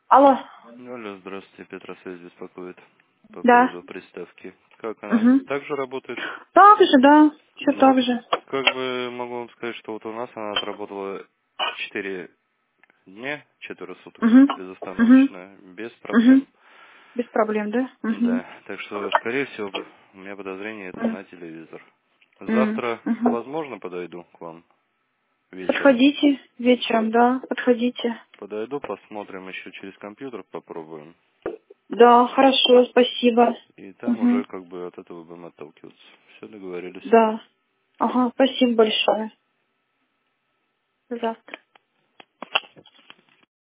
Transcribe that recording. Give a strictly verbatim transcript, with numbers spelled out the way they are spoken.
Алло. Алло, здравствуйте, Петросвязь беспокоит по Да. поводу приставки. Как она? Угу. Так же работает? Так же, да. Все Ну, так же. как бы могу вам сказать, что вот у нас она отработала четыре дня, четверо суток, Угу. Угу. безостановочно, без Угу. проблем. Без проблем, да? Угу. Да, так что, скорее всего, у меня подозрение это на телевизор. Завтра, Угу. возможно, подойду к вам вечером. Подходите вечером, да, подходите. Подойду, посмотрим еще через компьютер, попробуем. Да, хорошо, спасибо. И там Угу. уже как бы от этого будем отталкиваться. Все, договорились. Да. Ага, спасибо большое. До завтра.